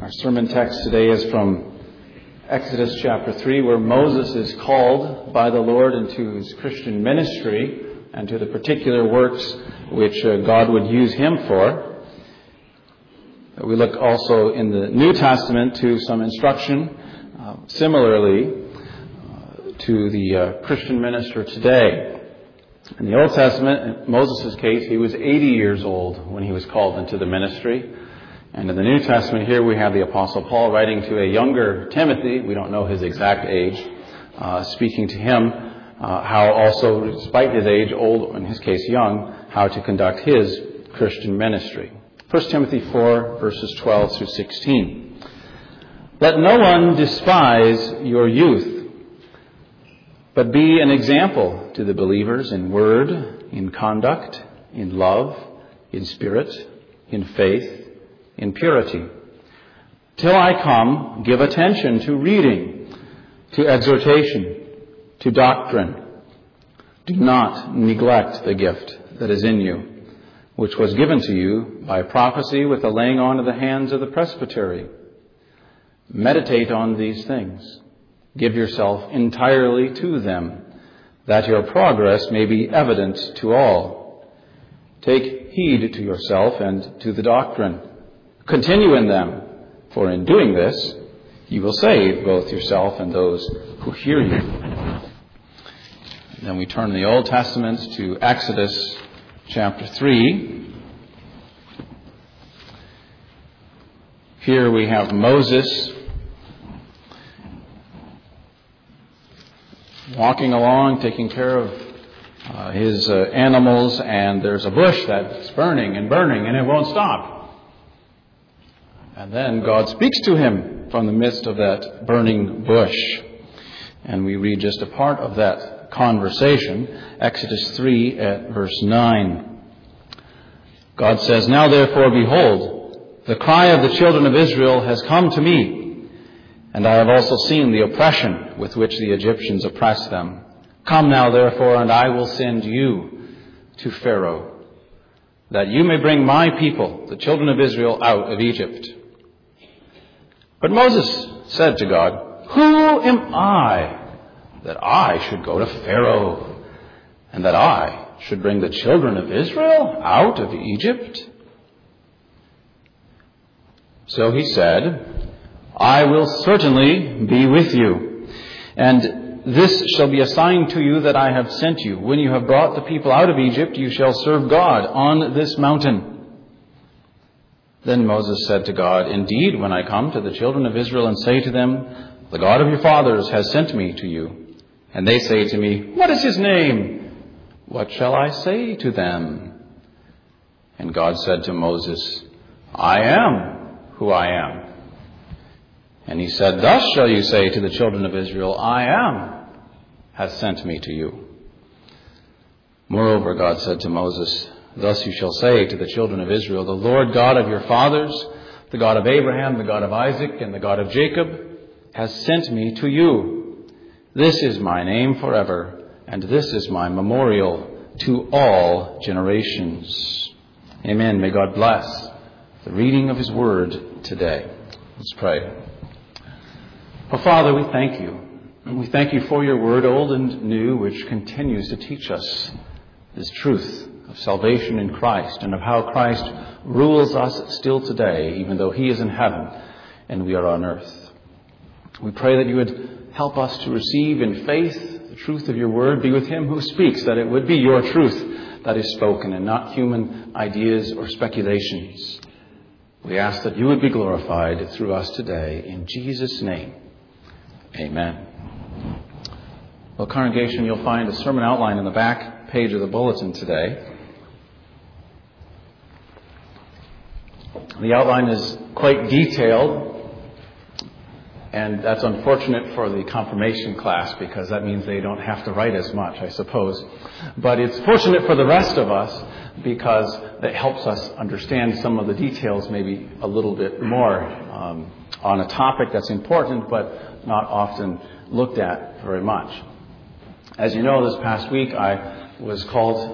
Our sermon text today is from Exodus chapter 3, where Moses is called by the Lord into his Christian ministry and to the particular works which God would use him for. We look also in the New Testament to some instruction similarly to the Christian minister today. In the Old Testament, in Moses' case, he was 80 years old when he was called into the ministry. And in the New Testament here we have the Apostle Paul writing to a younger Timothy, we don't know his exact age, speaking to him how also, despite his age, old, in his case young, how to conduct his Christian ministry. 1 Timothy 4, verses 12 through 16. Let no one despise your youth, but be an example to the believers in word, in conduct, in love, in spirit, in faith, in purity. Till I come, give attention to reading, to exhortation, to doctrine. Do not neglect the gift that is in you, which was given to you by prophecy with the laying on of the hands of the presbytery. Meditate on these things. Give yourself entirely to them, that your progress may be evident to all. Take heed to yourself and to the doctrine. Continue in them, for in doing this, you will save both yourself and those who hear you. And then we turn in the Old Testament to Exodus chapter 3. Here we have Moses walking along, taking care of his animals, and there's a bush that's burning, and it won't stop. And then God speaks to him from the midst of that burning bush. And we read just a part of that conversation, Exodus 3 at verse 9. God says, Now therefore, behold, the cry of the children of Israel has come to me, and I have also seen the oppression with which the Egyptians oppress them. Come now therefore, and I will send you to Pharaoh, that you may bring my people, the children of Israel, out of Egypt. But Moses said to God, Who am I that I should go to Pharaoh, and that I should bring the children of Israel out of Egypt? So he said, I will certainly be with you, and this shall be a sign to you that I have sent you. When you have brought the people out of Egypt, you shall serve God on this mountain. Then Moses said to God, Indeed, when I come to the children of Israel and say to them, The God of your fathers has sent me to you, and they say to me, What is his name? What shall I say to them? And God said to Moses, I am who I am. And he said, Thus shall you say to the children of Israel, I am has sent me to you. Moreover, God said to Moses, Thus you shall say to the children of Israel, The Lord God of your fathers, the God of Abraham, the God of Isaac, and the God of Jacob, has sent me to you. This is my name forever, and this is my memorial to all generations. Amen. May God bless the reading of his word today. Let's pray. Oh, Father, we thank you. And we thank you for your word, old and new, which continues to teach us this truth of salvation in Christ and of how Christ rules us still today, even though he is in heaven and we are on earth. We pray that you would help us to receive in faith the truth of your word, be with him who speaks, that it would be your truth that is spoken and not human ideas or speculations. We ask that you would be glorified through us today. In Jesus' name, amen. Well, congregation, you'll find a sermon outline in the back page of the bulletin today. The outline is quite detailed, and that's unfortunate for the confirmation class because that means they don't have to write as much, I suppose. But it's fortunate for the rest of us because it helps us understand some of the details maybe a little bit more on a topic that's important but not often looked at very much. As you know, this past week I was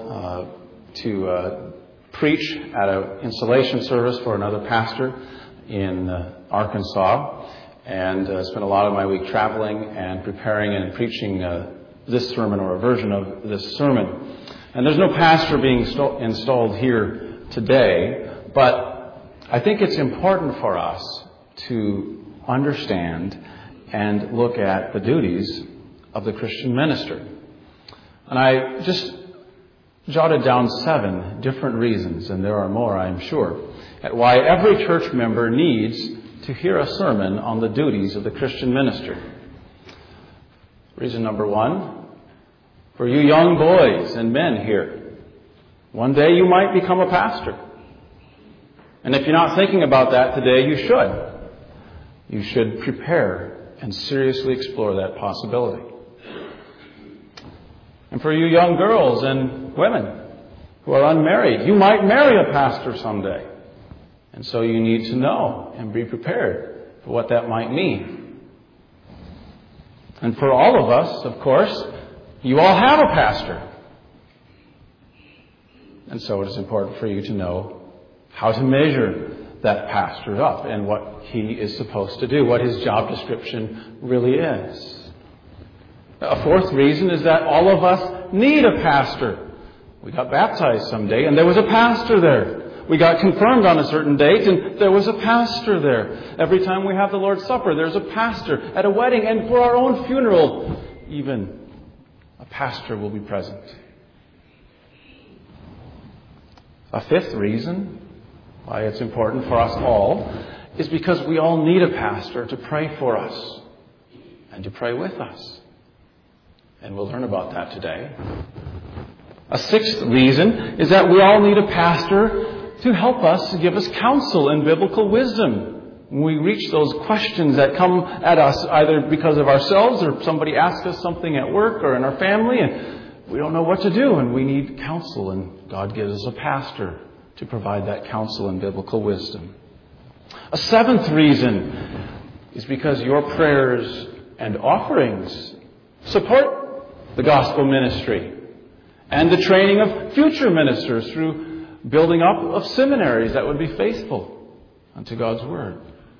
called to preach at an installation service for another pastor in Arkansas and spent a lot of my week traveling and preparing and preaching this sermon or a version of this sermon. And there's no pastor being installed here today, but I think it's important for us to understand and look at the duties of the Christian minister. And I just jotted down 7 different reasons, and there are more, I'm sure, at why every church member needs to hear a sermon on the duties of the Christian minister. Reason number 1, for you young boys and men here, one day you might become a pastor. And if you're not thinking about that today, you should. You should prepare and seriously explore that possibility. And for you young girls and women who are unmarried, you might marry a pastor someday. And so you need to know and be prepared for what that might mean. And for all of us, of course, you all have a pastor. And so it is important for you to know how to measure that pastor up and what he is supposed to do, what his job description really is. A 4th reason is that all of us need a pastor. We got baptized someday and there was a pastor there. We got confirmed on a certain date and there was a pastor there. Every time we have the Lord's Supper, there's a pastor. At a wedding and for our own funeral, even a pastor will be present. A 5th reason why it's important for us all is because we all need a pastor to pray for us and to pray with us. And we'll learn about that today. A 6th reason is that we all need a pastor to help us, to give us counsel and biblical wisdom when we reach those questions that come at us either because of ourselves or somebody asks us something at work or in our family and we don't know what to do and we need counsel, and God gives us a pastor to provide that counsel and biblical wisdom. A 7th reason is because your prayers and offerings support the gospel ministry and the training of future ministers through building up of seminaries that would be faithful unto God's Word.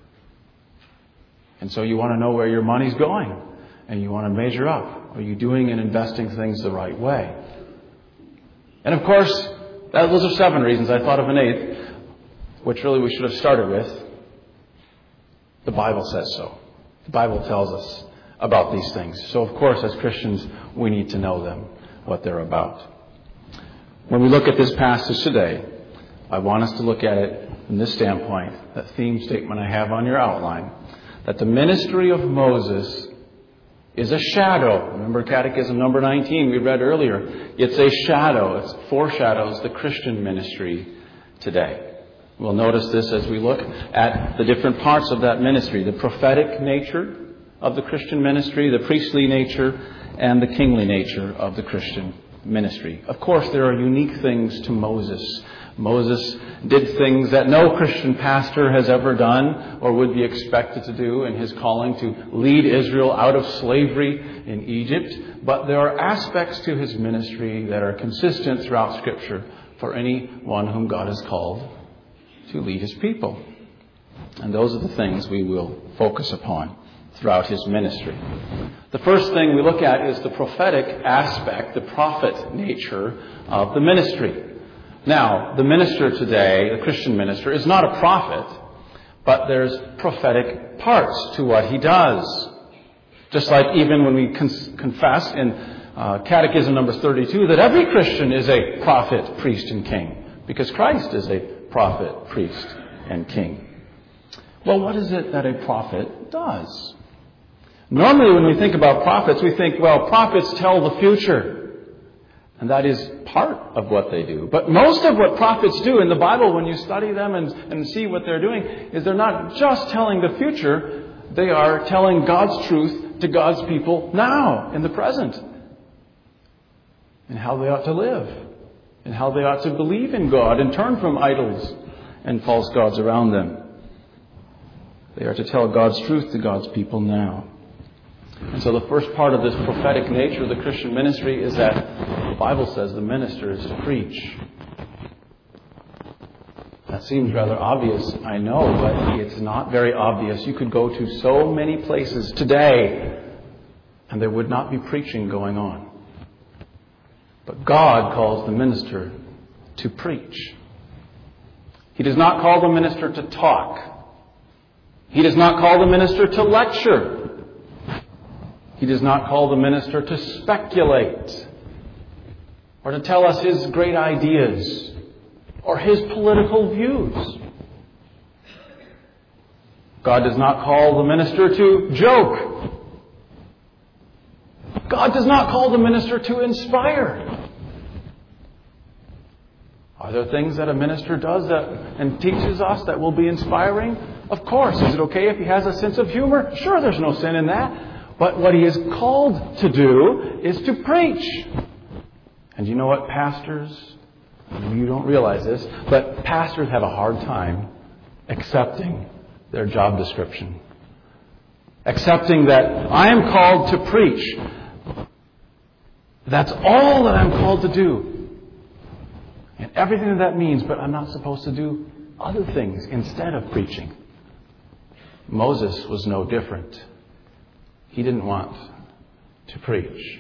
And so you want to know where your money's going and you want to measure up. Are you doing and investing things the right way? And of course, those are 7 reasons. I thought of an 8th, which really we should have started with. The Bible says so. The Bible tells us about these things. So of course, as Christians, we need to know them, what they're about. When we look at this passage today, I want us to look at it from this standpoint, that theme statement I have on your outline, that the ministry of Moses is a shadow. Remember Catechism number 19 we read earlier. It's a shadow. It foreshadows the Christian ministry today. We'll notice this as we look at the different parts of that ministry. The prophetic nature of the Christian ministry, the priestly nature, and the kingly nature of the Christian ministry. Of course, there are unique things to Moses. Moses did things that no Christian pastor has ever done or would be expected to do in his calling to lead Israel out of slavery in Egypt. But there are aspects to his ministry that are consistent throughout Scripture for anyone whom God has called to lead his people. And those are the things we will focus upon throughout his ministry. The first thing we look at is the prophetic aspect, the prophet nature of the ministry. Now, the minister today, the Christian minister, is not a prophet, but there's prophetic parts to what he does. Just like even when we confess in Catechism number 32 that every Christian is a prophet, priest, and king, because Christ is a prophet, priest, and king. Well, what is it that a prophet does? Normally when we think about prophets, we think, well, prophets tell the future. And that is part of what they do. But most of what prophets do in the Bible, when you study them and see what they're doing, is they're not just telling the future. They are telling God's truth to God's people now, in the present. And how they ought to live. And how they ought to believe in God and turn from idols and false gods around them. They are to tell God's truth to God's people now. And so the first part of this prophetic nature of the Christian ministry is that the Bible says the minister is to preach. That That seems rather obvious, I know, but it's not very obvious. You could go to so many places today and there would not be preaching going on. But God calls the minister to preach. He does not call the minister to talk. He does not call the minister to lecture. He does not call the minister to speculate or to tell us his great ideas or his political views. God does not call the minister to joke. God does not call the minister to inspire. Are there things that a minister does and teaches us that will be inspiring? Of course. Is it okay if he has a sense of humor? Sure, there's no sin in that. But what he is called to do is to preach. And you know what, pastors? You don't realize this, but pastors have a hard time accepting their job description. Accepting that I am called to preach. That's all that I'm called to do. And everything that means, but I'm not supposed to do other things instead of preaching. Moses was no different. He didn't want to preach.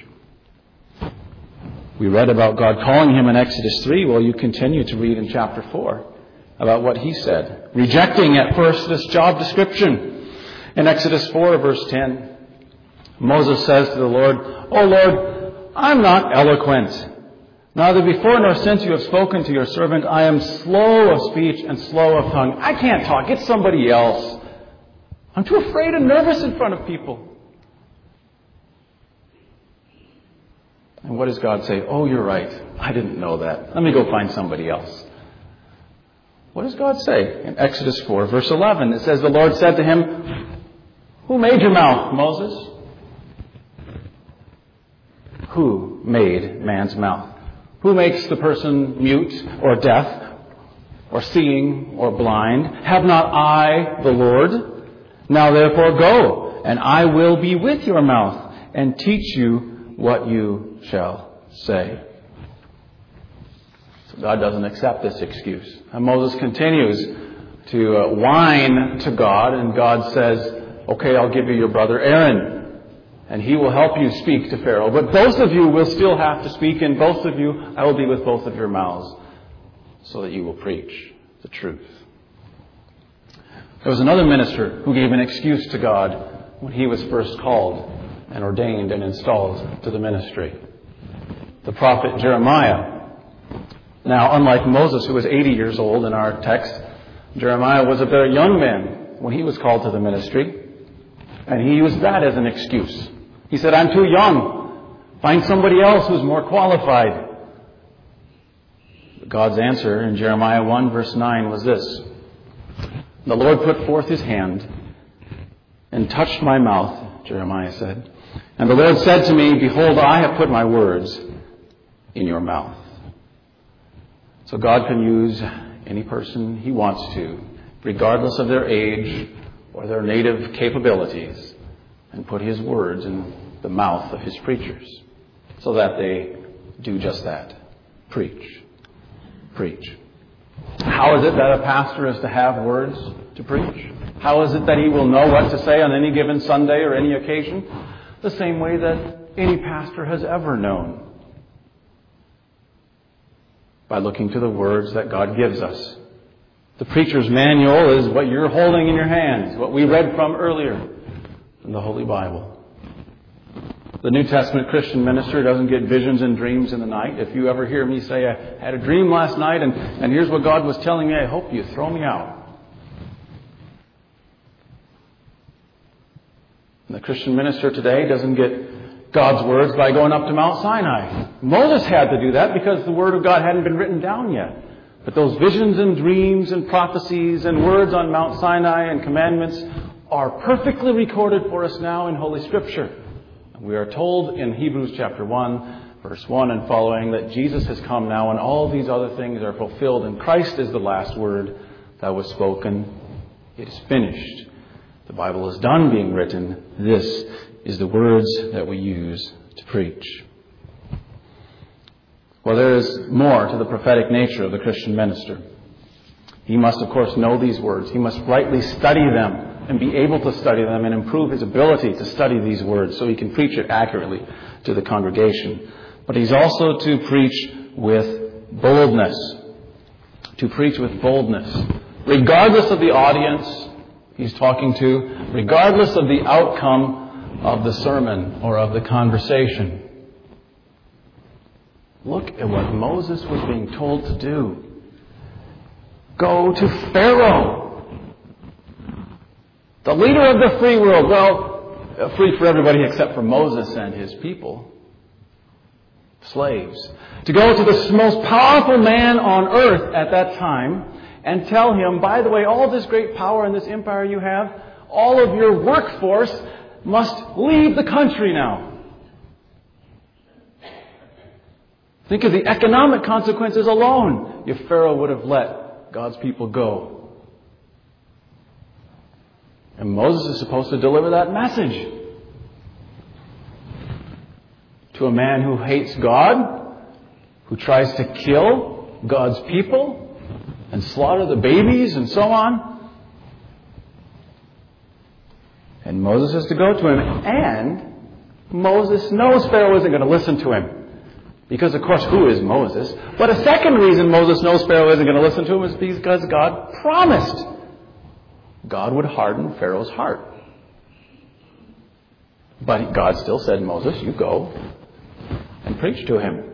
We read about God calling him in Exodus 3. Well, you continue to read in chapter 4 about what he said. Rejecting at first this job description. In Exodus 4, verse 10, Moses says to the Lord, "O Lord, I'm not eloquent. Neither before nor since you have spoken to your servant, I am slow of speech and slow of tongue. I can't talk. It's somebody else. I'm too afraid and nervous in front of people." And what does God say? "Oh, you're right. I didn't know that. Let me go find somebody else." What does God say? In Exodus 4, verse 11, it says, "The Lord said to him, 'Who made your mouth, Moses?'" Who made man's mouth? Who makes the person mute or deaf or seeing or blind? Have not I, the Lord? Now therefore go, and I will be with your mouth and teach you what you shall say. So God doesn't accept this excuse. And Moses continues to whine to God, and God says, "Okay, I'll give you your brother Aaron, and he will help you speak to Pharaoh. But both of you will still have to speak, and both of you, I will be with both of your mouths, so that you will preach the truth." There was another minister who gave an excuse to God when he was first called and ordained and installed to the ministry. The prophet Jeremiah. Now, unlike Moses, who was 80 years old in our text, Jeremiah was a very young man when he was called to the ministry. And he used that as an excuse. He said, "I'm too young. Find somebody else who's more qualified." God's answer in Jeremiah 1 verse 9 was this: "The Lord put forth his hand and touched my mouth," Jeremiah said. "And the Lord said to me, Behold, I have put my words in your mouth." So God can use any person he wants to, regardless of their age or their native capabilities, and put his words in the mouth of his preachers so that they do just that. Preach. Preach. How is it that a pastor is to have words to preach? How is it that he will know what to say on any given Sunday or any occasion? The same way that any pastor has ever known. By looking to the words that God gives us. The preacher's manual is what you're holding in your hands, what we read from earlier in the Holy Bible. The New Testament Christian minister doesn't get visions and dreams in the night. If you ever hear me say, "I had a dream last night and here's what God was telling me," I hope you throw me out. And the Christian minister today doesn't get God's words by going up to Mount Sinai. Moses had to do that because the Word of God hadn't been written down yet. But those visions and dreams and prophecies and words on Mount Sinai and commandments are perfectly recorded for us now in Holy Scripture. We are told in Hebrews chapter 1, verse 1 and following, that Jesus has come now and all these other things are fulfilled. And Christ is the last word that was spoken. It is finished. The Bible is done being written. This is the words that we use to preach. Well, there is more to the prophetic nature of the Christian minister. He must, of course, know these words. He must rightly study them and be able to study them and improve his ability to study these words so he can preach it accurately to the congregation. But he's also to preach with boldness. To preach with boldness. Regardless of the audience he's talking to, regardless of the outcome of the sermon or of the conversation. Look at what Moses was being told to do. Go to Pharaoh, the leader of the free world. Well, free for everybody except for Moses and his people. Slaves. To go to the most powerful man on earth at that time and tell him, by the way, all this great power and this empire you have, all of your workforce must leave the country now. Think of the economic consequences alone if Pharaoh would have let God's people go. And Moses is supposed to deliver that message to a man who hates God, who tries to kill God's people and slaughter the babies and so on. And Moses has to go to him. And Moses knows Pharaoh isn't going to listen to him. Because, of course, who is Moses? But a second reason Moses knows Pharaoh isn't going to listen to him is because God promised God would harden Pharaoh's heart. But God still said, Moses, you go and preach to him.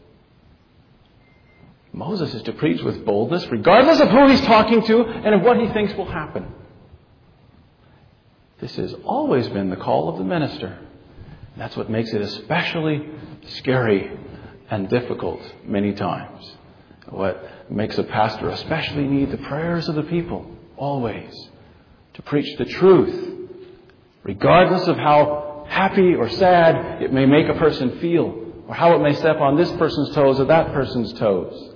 Moses is to preach with boldness, regardless of who he's talking to and of what he thinks will happen. This has always been the call of the minister. That's what makes it especially scary and difficult many times. What makes a pastor especially need the prayers of the people, always, to preach the truth, regardless of how happy or sad it may make a person feel, or how it may step on this person's toes or that person's toes.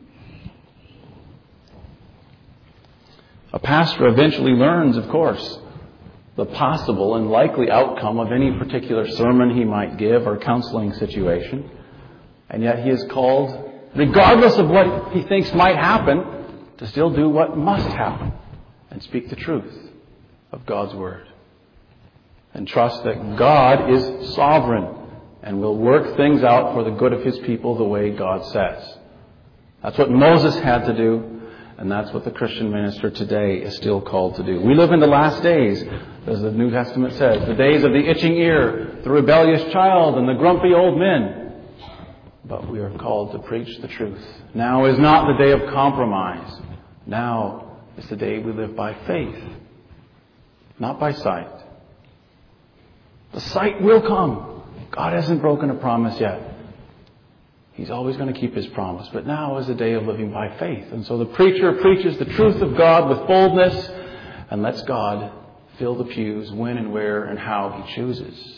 A pastor eventually learns, of course, the possible and likely outcome of any particular sermon he might give or counseling situation. And yet he is called, regardless of what he thinks might happen, to still do what must happen and speak the truth of God's Word. And trust that God is sovereign and will work things out for the good of His people the way God says. That's what Moses had to do, and that's what the Christian minister today is still called to do. We live in the last days, as the New Testament says, the days of the itching ear, the rebellious child, and the grumpy old men. But we are called to preach the truth. Now is not the day of compromise. Now is the day we live by faith, not by sight. The sight will come. God hasn't broken a promise yet. He's always going to keep His promise. But now is the day of living by faith. And so the preacher preaches the truth of God with boldness and lets God fill the pews when and where and how He chooses.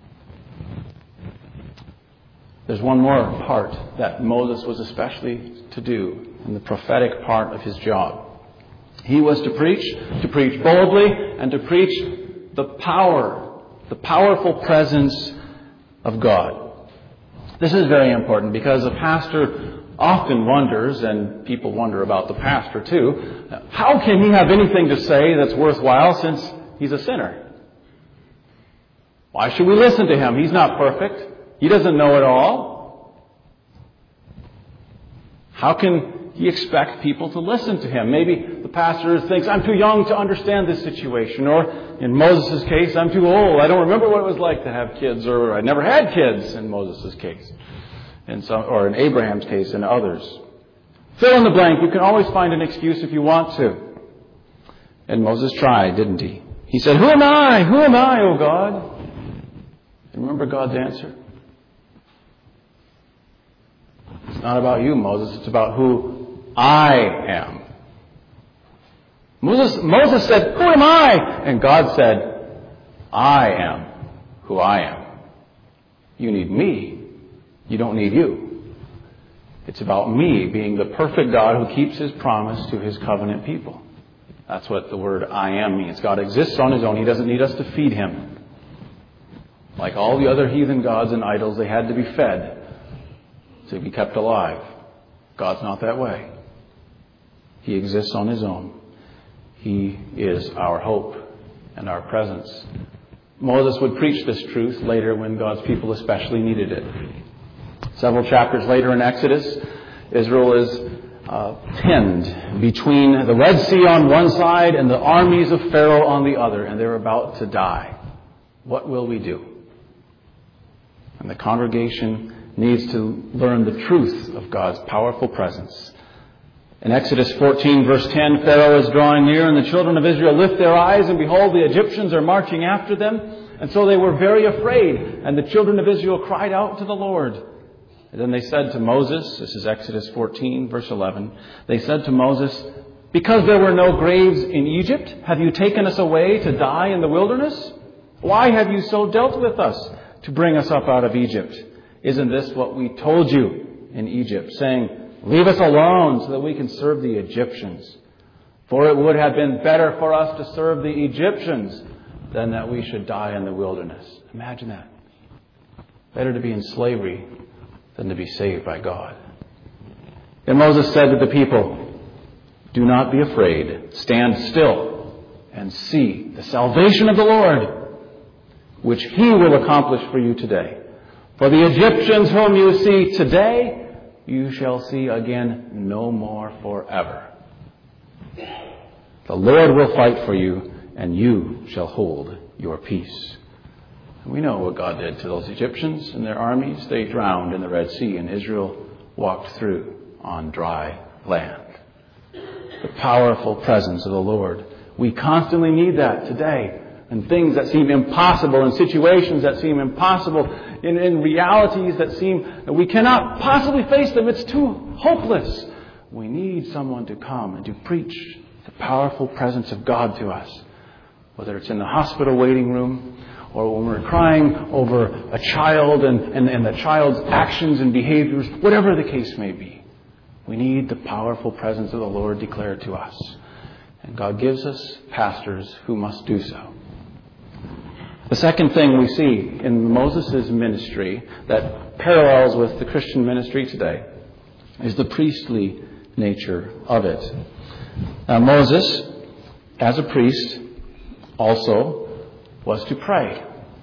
There's one more part that Moses was especially to do in the prophetic part of his job. He was to preach boldly, and to preach the powerful presence of God. This is very important because a pastor often wonders, and people wonder about the pastor too, how can he have anything to say that's worthwhile since he's a sinner? Why should we listen to him? He's not perfect. He doesn't know it all. How can he expect people to listen to him? Maybe the pastor thinks, I'm too young to understand this situation. Or in Moses' case, I'm too old. I don't remember what it was like to have kids. Or I never had kids in Moses' case. Or in Abraham's case and others. Fill in the blank. You can always find an excuse if you want to. And Moses tried, didn't he? He said, Who am I? Who am I, O God? And remember God's answer? It's not about you, Moses. It's about who I am. Moses said, Who am I? And God said, I am who I am. You need me. You don't need you. It's about me being the perfect God who keeps His promise to His covenant people. That's what the word I am means. God exists on His own. He doesn't need us to feed Him. Like all the other heathen gods and idols, they had to be fed to be kept alive. God's not that way. He exists on His own. He is our hope and our presence. Moses would preach this truth later when God's people especially needed it. Several chapters later in Exodus, Israel is pinned between the Red Sea on one side and the armies of Pharaoh on the other, and they're about to die. What will we do? And the congregation needs to learn the truth of God's powerful presence. In Exodus 14, verse 10, Pharaoh is drawing near, and the children of Israel lift their eyes, and behold, the Egyptians are marching after them. And so they were very afraid, and the children of Israel cried out to the Lord. And then they said to Moses, this is Exodus 14, verse 11, they said to Moses, "Because there were no graves in Egypt, have you taken us away to die in the wilderness? Why have you so dealt with us to bring us up out of Egypt? Isn't this what we told you in Egypt, saying, 'Leave us alone so that we can serve the Egyptians'? For it would have been better for us to serve the Egyptians than that we should die in the wilderness." Imagine that. Better to be in slavery than to be saved by God. And Moses said to the people, "Do not be afraid. Stand still and see the salvation of the Lord, which He will accomplish for you today. For the Egyptians whom you see today, you shall see again no more forever. The Lord will fight for you, and you shall hold your peace." And we know what God did to those Egyptians and their armies. They drowned in the Red Sea, and Israel walked through on dry land. The powerful presence of the Lord. We constantly need that today. And things that seem impossible, in situations that seem impossible, in realities that seem that we cannot possibly face them. It's too hopeless. We need someone to come and to preach the powerful presence of God to us. Whether it's in the hospital waiting room, or when we're crying over a child and the child's actions and behaviors, whatever the case may be. We need the powerful presence of the Lord declared to us. And God gives us pastors who must do so. The second thing we see in Moses' ministry that parallels with the Christian ministry today is the priestly nature of it. Now, Moses, as a priest, also was to pray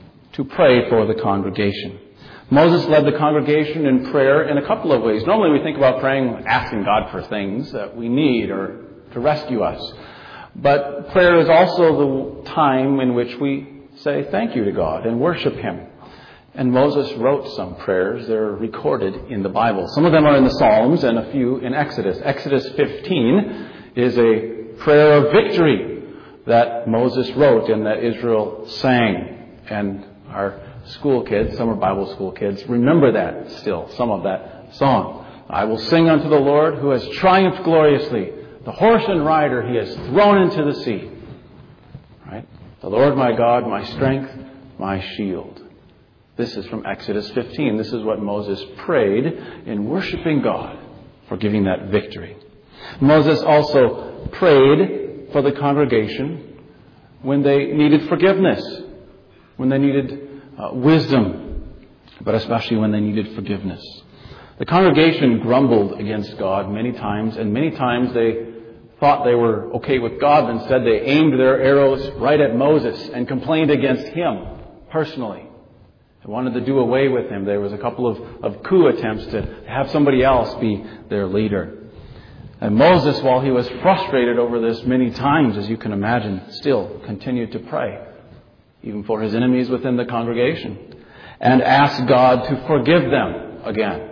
for the congregation. Moses led the congregation in prayer in a couple of ways. Normally we think about praying, asking God for things that we need or to rescue us. But prayer is also the time in which we say thank you to God and worship Him. And Moses wrote some prayers. They're recorded in the Bible. Some of them are in the Psalms and a few in Exodus. Exodus 15 is a prayer of victory that Moses wrote and that Israel sang. And our school kids, summer Bible school kids, remember that still, some of that song. "I will sing unto the Lord who has triumphed gloriously. The horse and rider He has thrown into the sea." Right? "The Lord my God, my strength, my shield." This is from Exodus 15. This is what Moses prayed in worshiping God for giving that victory. Moses also prayed for the congregation when they needed forgiveness, when they needed wisdom, but especially when they needed forgiveness. The congregation grumbled against God many times, and many times they thought they were okay with God. Instead, they aimed their arrows right at Moses and complained against him personally. They wanted to do away with him. There was a couple of coup attempts to have somebody else be their leader. And Moses, while he was frustrated over this many times, as you can imagine, still continued to pray, even for his enemies within the congregation, and asked God to forgive them again.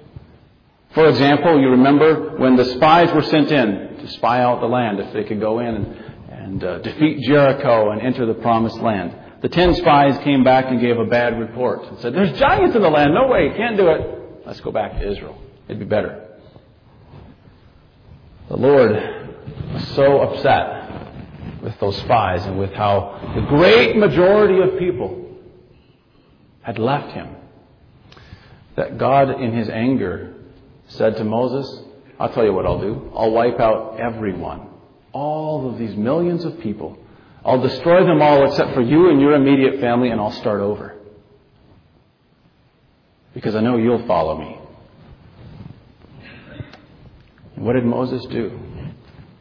For example, you remember when the spies were sent in to spy out the land, if they could go in and defeat Jericho and enter the promised land. The 10 spies came back and gave a bad report and said, "There's giants in the land. No way. Can't do it. Let's go back to Israel. It'd be better." The Lord was so upset with those spies and with how the great majority of people had left Him that God, in His anger, said to Moses, "I'll tell you what I'll do. I'll wipe out everyone. All of these millions of people. I'll destroy them all except for you and your immediate family, and I'll start over. Because I know you'll follow me." And what did Moses do?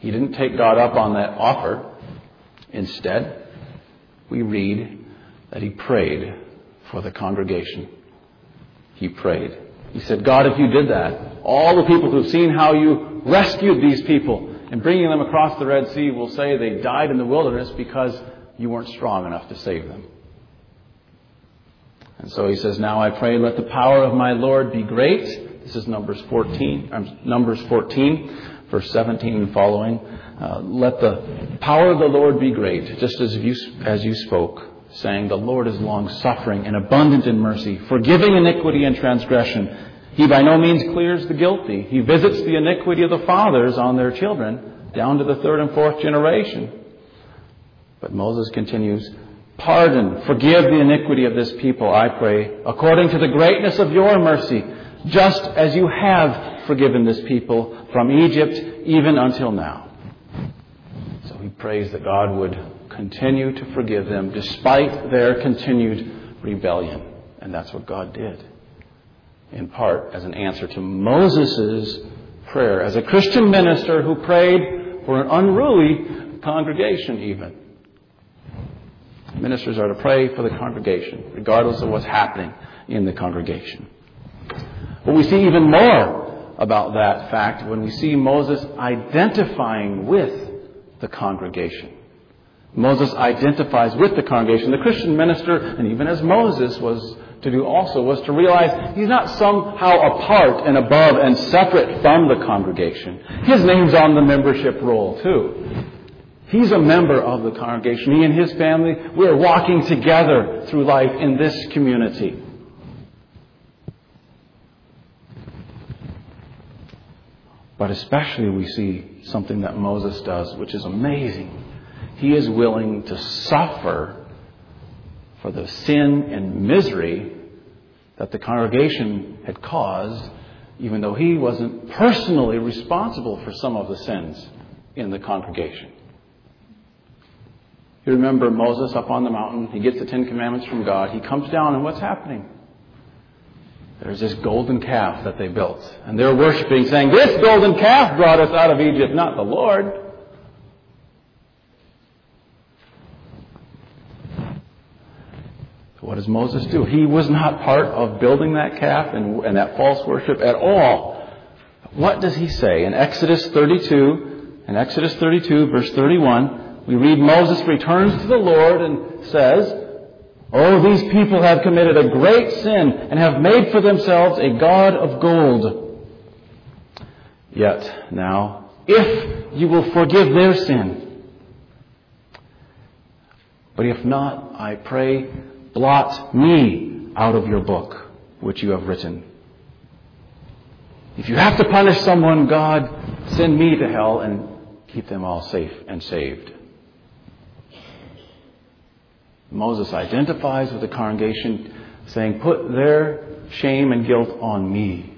He didn't take God up on that offer. Instead, we read that he prayed for the congregation. He prayed. He said, God, if you did that, all the people who've seen how you rescued these people and bringing them across the Red Sea will say they died in the wilderness because you weren't strong enough to save them. And so he says, now I pray, let the power of my Lord be great. This is Numbers 14, verse 17 and following. Let the power of the Lord be great, just as you spoke, saying, the Lord is long-suffering and abundant in mercy, forgiving iniquity and transgression. He by no means clears the guilty. He visits the iniquity of the fathers on their children, down to the third and fourth generation. But Moses continues, pardon, forgive the iniquity of this people, I pray, according to the greatness of your mercy, just as you have forgiven this people from Egypt even until now. So he prays that God would continue to forgive them despite their continued rebellion. And that's what God did, in part as an answer to Moses' prayer as a Christian minister who prayed for an unruly congregation even. Ministers are to pray for the congregation, regardless of what's happening in the congregation. But we see even more about that fact when we see Moses identifying with the congregation. Moses identifies with the congregation. The Christian minister, and even as Moses was to do also, was to realize he's not somehow apart and above and separate from the congregation. His name's on the membership roll too. He's a member of the congregation. He and his family, we're walking together through life in this community. But especially we see something that Moses does, which is amazing. He is willing to suffer for the sin and misery that the congregation had caused, even though he wasn't personally responsible for some of the sins in the congregation. You remember Moses up on the mountain. He gets the 10 Commandments from God. He comes down, and what's happening? There's this golden calf that they built. And they're worshiping, saying, this golden calf brought us out of Egypt, not the Lord. So what does Moses do? He was not part of building that calf and that false worship at all. What does he say? In Exodus 32, verse 31, we read Moses returns to the Lord and says, oh, these people have committed a great sin and have made for themselves a god of gold. Yet now, if you will forgive their sin, but if not, I pray, blot me out of your book, which you have written. If you have to punish someone, God, send me to hell and keep them all safe and saved. Moses identifies with the congregation, saying, put their shame and guilt on me.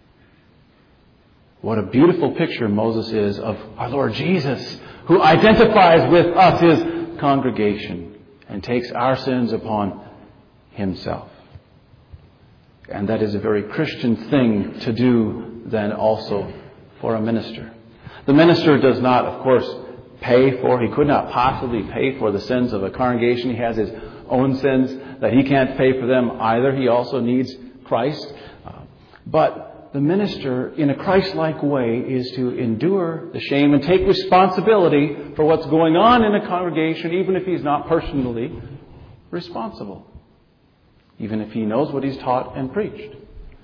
What a beautiful picture Moses is of our Lord Jesus, who identifies with us, his congregation, and takes our sins upon himself. And that is a very Christian thing to do then also for a minister. The minister does not, of course, he could not possibly pay for the sins of a congregation. He has his own sins that he can't pay for them either. He also needs Christ. But the minister, in a Christ-like way, is to endure the shame and take responsibility for what's going on in a congregation, even if he's not personally responsible, even if he knows what he's taught and preached.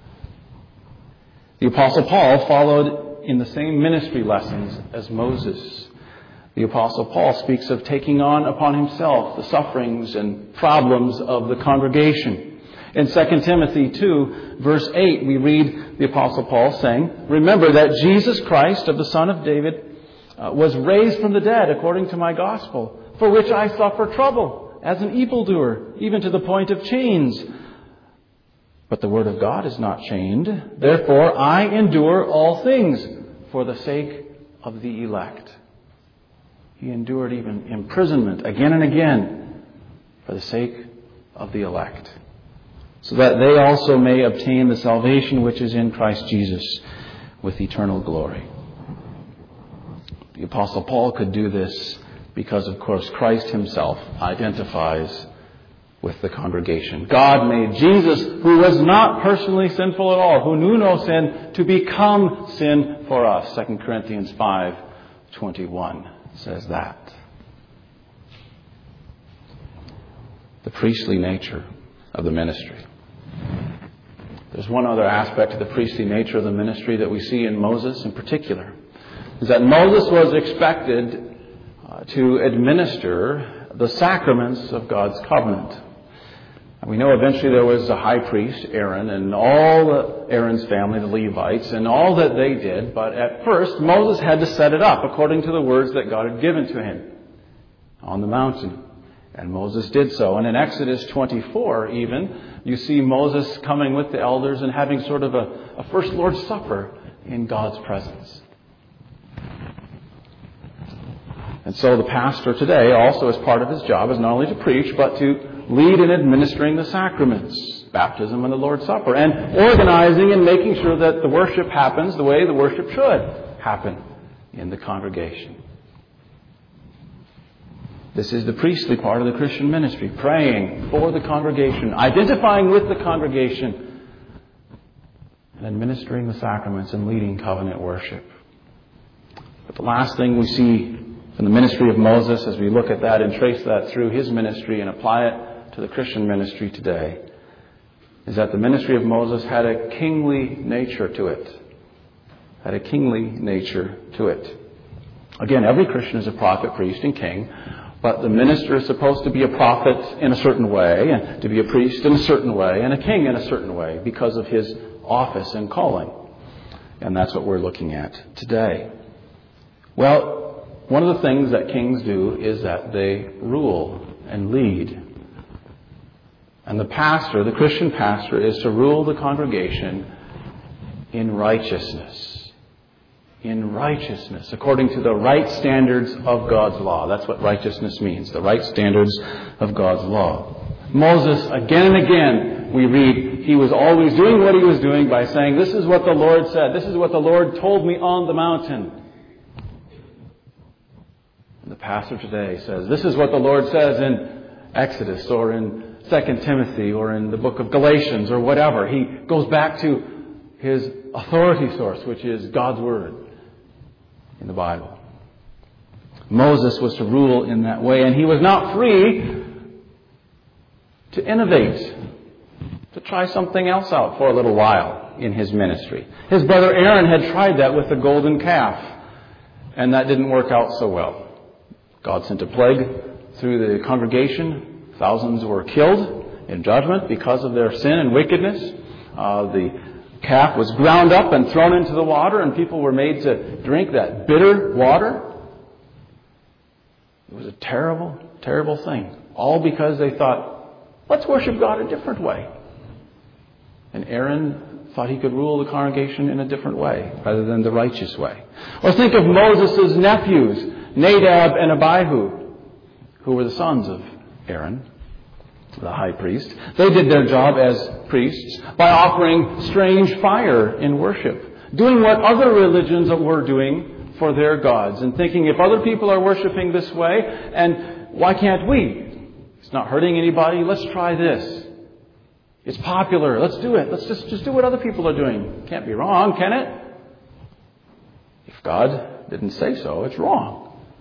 The Apostle Paul followed in the same ministry lessons as Moses. The Apostle Paul speaks of taking on upon himself the sufferings and problems of the congregation. In 2 Timothy 2, verse 8, we read the Apostle Paul saying, remember that Jesus Christ, of the Son of David, was raised from the dead according to my gospel, for which I suffer trouble as an evildoer, even to the point of chains. But the word of God is not chained. Therefore, I endure all things for the sake of the elect. He endured even imprisonment again and again for the sake of the elect, so that they also may obtain the salvation which is in Christ Jesus with eternal glory. The Apostle Paul could do this because, of course, Christ himself identifies with the congregation. God made Jesus, who was not personally sinful at all, who knew no sin, to become sin for us. 2 Corinthians 5:21 says that. The priestly nature of the ministry. There's one other aspect of the priestly nature of the ministry that we see in Moses in particular, is that Moses was expected to administer the sacraments of God's covenant. And we know eventually there was a high priest, Aaron, and all Aaron's family, the Levites, and all that they did. But at first, Moses had to set it up according to the words that God had given to him on the mountain. And Moses did so. And in Exodus 24 even, you see Moses coming with the elders and having sort of a first Lord's Supper in God's presence. And so the pastor today also, as part of his job, is not only to preach, but to lead in administering the sacraments, baptism and the Lord's Supper, and organizing and making sure that the worship happens the way the worship should happen in the congregation. This is the priestly part of the Christian ministry, praying for the congregation, identifying with the congregation, and administering the sacraments and leading covenant worship. But the last thing we see from the ministry of Moses, as we look at that and trace that through his ministry and apply it to the Christian ministry today, is that the ministry of Moses had a kingly nature to it. Had a kingly nature to it. Again, every Christian is a prophet, priest, and king. But the minister is supposed to be a prophet in a certain way, and to be a priest in a certain way, and a king in a certain way, because of his office and calling. And that's what we're looking at today. Well, one of the things that kings do is that they rule and lead. And the pastor, the Christian pastor, is to rule the congregation in righteousness. In righteousness, according to the right standards of God's law. That's what righteousness means, the right standards of God's law. Moses, again and again, we read, he was always doing what he was doing by saying, this is what the Lord said, this is what the Lord told me on the mountain. And the pastor today says, this is what the Lord says in Exodus, or in 2 Timothy, or in the book of Galatians, or whatever. He goes back to his authority source, which is God's Word in the Bible. Moses was to rule in that way, and he was not free to innovate, to try something else out for a little while in his ministry. His brother Aaron had tried that with the golden calf, and that didn't work out so well. God sent a plague through the congregation. Thousands were killed in judgment because of their sin and wickedness. The calf was ground up and thrown into the water, and people were made to drink that bitter water. It was a terrible, terrible thing. All because they thought, let's worship God a different way. And Aaron thought he could rule the congregation in a different way, rather than the righteous way. Or think of Moses' nephews, Nadab and Abihu, who were the sons of Aaron, the high priest. They did their job as priests by offering strange fire in worship, doing what other religions were doing for their gods, and thinking, if other people are worshiping this way, and why can't we? It's not hurting anybody. Let's try this. It's popular. Let's do it. Let's just do what other people are doing. Can't be wrong, can it? If God didn't say so, it's wrong.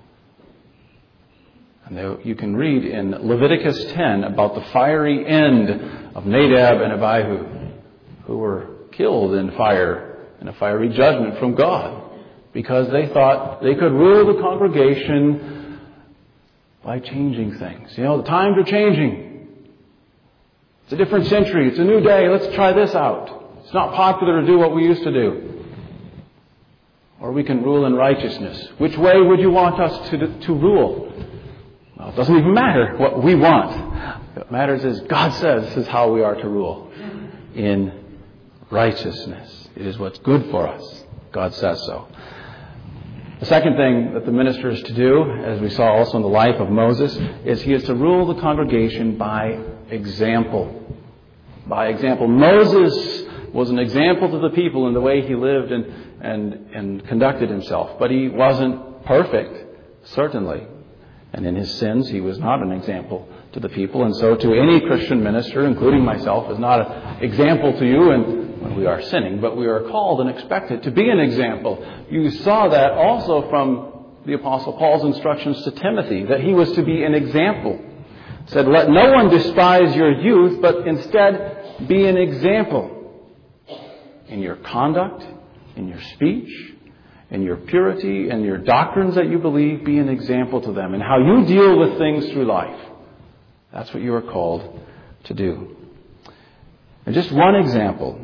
And you can read in Leviticus 10 about the fiery end of Nadab and Abihu, who were killed in fire, in a fiery judgment from God, because they thought they could rule the congregation by changing things. You know, the times are changing. It's a different century. It's a new day. Let's try this out. It's not popular to do what we used to do. Or we can rule in righteousness. Which way would you want us to rule? Well, it doesn't even matter what we want. What matters is God says this is how we are to rule. In righteousness. It is what's good for us. God says so. The second thing that the minister is to do, as we saw also in the life of Moses, is he is to rule the congregation by example. By example. Moses was an example to the people in the way he lived and conducted himself. But he wasn't perfect, certainly. And in his sins, he was not an example to the people. And so to any Christian minister, including myself, is not an example to you when we are sinning, but we are called and expected to be an example. You saw that also from the Apostle Paul's instructions to Timothy, that he was to be an example. He said, let no one despise your youth, but instead be an example in your conduct, in your speech, in your purity, and your doctrines that you believe. Be an example to them in how you deal with things through life. That's what you are called to do. And just one example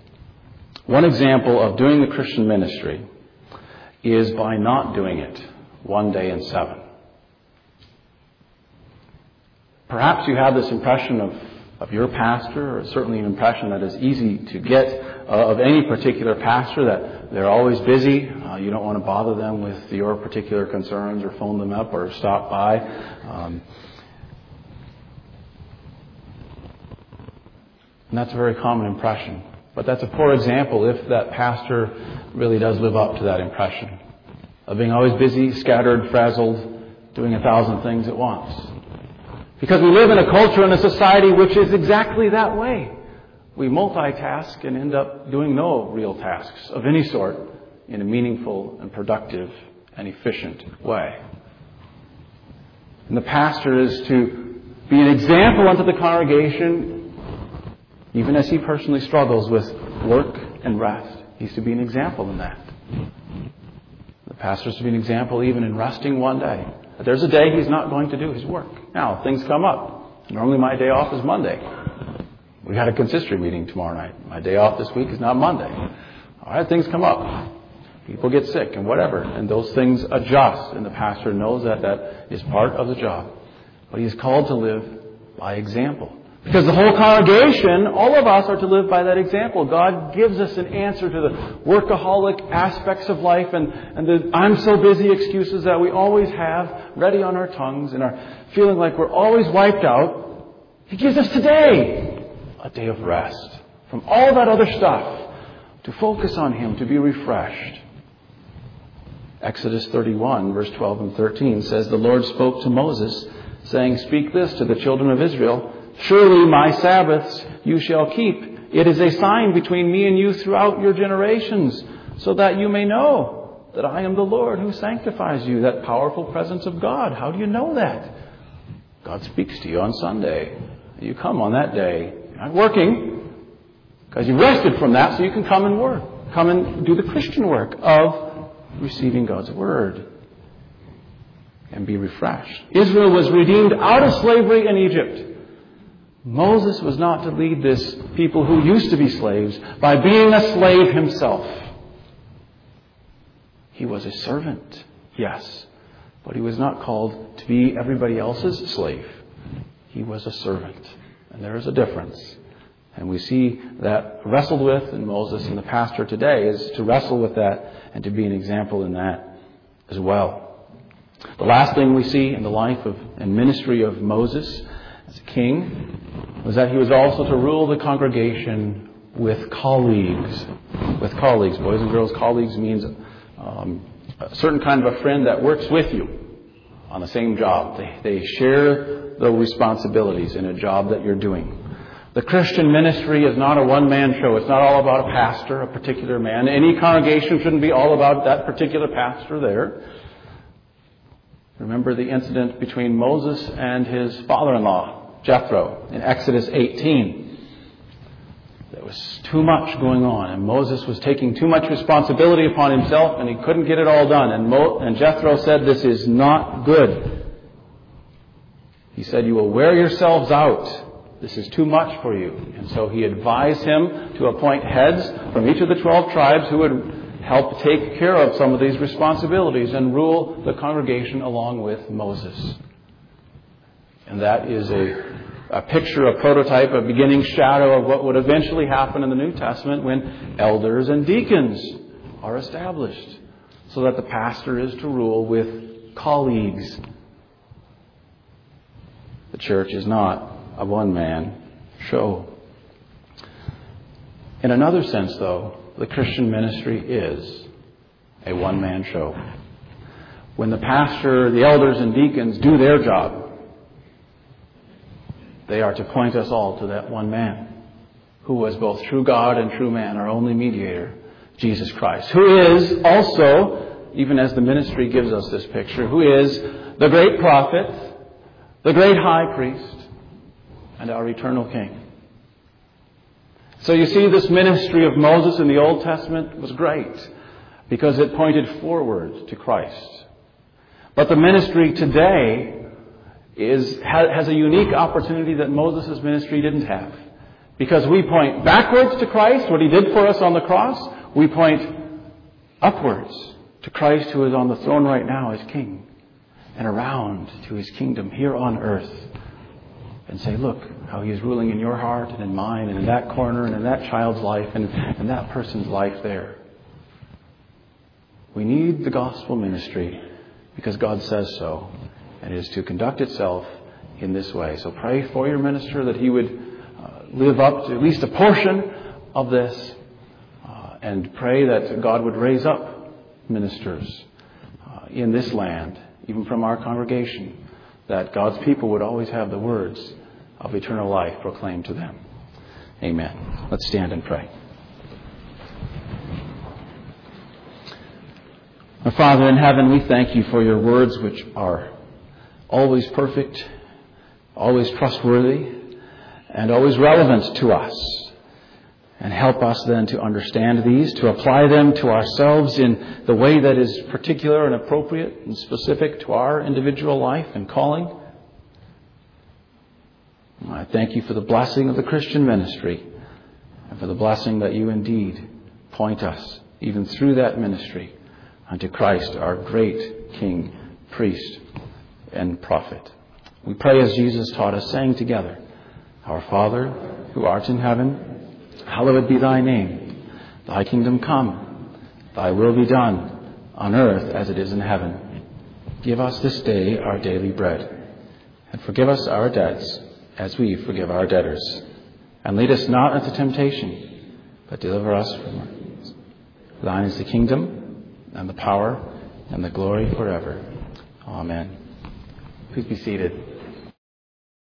of doing the Christian ministry is by not doing it one day in 7. Perhaps you have this impression of your pastor, or certainly an impression that is easy to get of any particular pastor, that they're always busy. You don't want to bother them with your particular concerns or phone them up or stop by. And that's a very common impression. But that's a poor example if that pastor really does live up to that impression of being always busy, scattered, frazzled, doing 1,000 things at once. Because we live in a culture and a society which is exactly that way. We multitask and end up doing no real tasks of any sort in a meaningful and productive and efficient way. And the pastor is to be an example unto the congregation, even as he personally struggles with work and rest. He's to be an example in that. The pastor is to be an example even in resting one day. There's a day he's not going to do his work. Now, things come up. Normally my day off is Monday. We had a consistory meeting tomorrow night. My day off this week is not Monday. All right, things come up. People get sick and whatever. And those things adjust. And the pastor knows that that is part of the job. But he's called to live by example. Because the whole congregation, all of us, are to live by that example. God gives us an answer to the workaholic aspects of life and the I'm so busy excuses that we always have ready on our tongues and are feeling like we're always wiped out. He gives us today a day of rest from all that other stuff to focus on Him, to be refreshed. Exodus 31, verse 12 and 13 says, the Lord spoke to Moses, saying, speak this to the children of Israel. Surely my Sabbaths you shall keep. It is a sign between me and you throughout your generations, so that you may know that I am the Lord who sanctifies you. That powerful presence of God. How do you know that? God speaks to you on Sunday. You come on that day. You're not working, because you rested from that, so you can come and work. Come and do the Christian work of receiving God's Word and be refreshed. Israel was redeemed out of slavery in Egypt. Moses was not to lead this people who used to be slaves by being a slave himself. He was a servant, yes, but he was not called to be everybody else's slave. He was a servant, and there is a difference. And we see that wrestled with in Moses, and the pastor today is to wrestle with that and to be an example in that as well. The last thing we see in the life and ministry of Moses as a king was that he was also to rule the congregation with colleagues. With colleagues. Boys and girls, colleagues means a certain kind of a friend that works with you on the same job. They share the responsibilities in a job that you're doing. The Christian ministry is not a one-man show. It's not all about a pastor, a particular man. Any congregation shouldn't be all about that particular pastor there. Remember the incident between Moses and his father-in-law, Jethro, in Exodus 18. There was too much going on, and Moses was taking too much responsibility upon himself, and he couldn't get it all done. And Jethro said, this is not good. He said, you will wear yourselves out. This is too much for you. And so he advised him to appoint heads from each of the 12 tribes who would help take care of some of these responsibilities and rule the congregation along with Moses. And that is a picture, a prototype, a beginning shadow of what would eventually happen in the New Testament when elders and deacons are established, so that the pastor is to rule with colleagues. The church is not a one-man show. In another sense, though, the Christian ministry is a one-man show. when the pastor, the elders, and deacons do their job, they are to point us all to that one man who was both true God and true man, our only mediator, Jesus Christ, who is also, even as the ministry gives us this picture, who is the great prophet, the great high priest, and our eternal King. So you see, this ministry of Moses in the Old Testament was great because it pointed forward to Christ. But the ministry today has a unique opportunity that Moses' ministry didn't have. Because we point backwards to Christ, what He did for us on the cross. We point upwards to Christ, who is on the throne right now as King, and around to His kingdom here on earth. And say, look how He is ruling in your heart and in mine and in that corner and in that child's life and in that person's life there. We need the gospel ministry because God says so. And it is to conduct itself in this way. So pray for your minister that he would live up to at least a portion of this. And pray that God would raise up ministers in this land, even from our congregation, that God's people would always have the words of eternal life proclaimed to them. Amen. Let's stand and pray. Our Father in heaven, we thank You for Your words, which are always perfect, always trustworthy, and always relevant to us. And help us then to understand these, to apply them to ourselves in the way that is particular and appropriate and specific to our individual life and calling. I thank You for the blessing of the Christian ministry and for the blessing that You indeed point us, even through that ministry, unto Christ, our great King, priest, and prophet. We pray as Jesus taught us, saying together, Our Father, who art in heaven, hallowed be Thy name. Thy kingdom come. Thy will be done on earth as it is in heaven. Give us this day our daily bread. And forgive us our debts as we forgive our debtors. And lead us not into temptation, but deliver us from evil. Thine is the kingdom and the power and the glory forever. Amen. Please be seated.